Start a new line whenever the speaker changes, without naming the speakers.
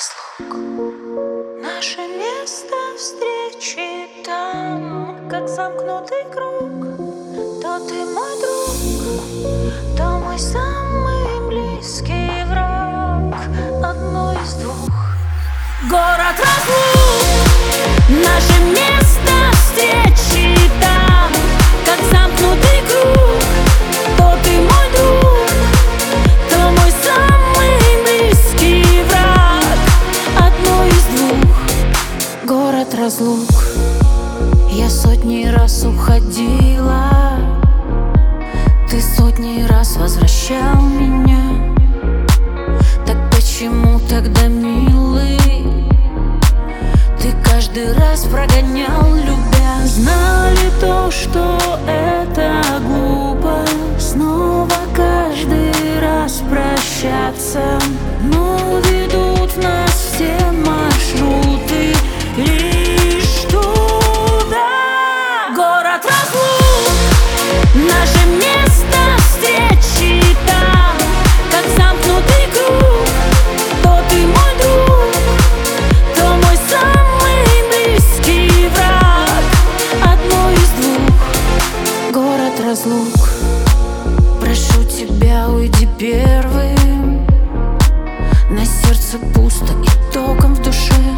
разлук. Наше место встречи там, как замкнутый круг. То ты мой друг, то мой самый близкий враг. Одно из двух. Город разлук, наше место встречи там, как замкнутый круг. То ты мой друг, то мой самый близкий враг. Одно из двух. Город разлук. Я сотни раз уходила, ты сотни раз возвращал меня. Так почему тогда, милый, ты каждый раз прогонял, любя? Знали то, что это глупо, снова каждый раз прощаться, но ведут нас все маршруты лишь туда. Город разлук, наше место встречи там, как замкнутый круг. То ты мой друг, то мой самый близкий враг. Одно из двух. Город разлук. Прошу тебя, уйди первым. На сердце пусто и током в душе.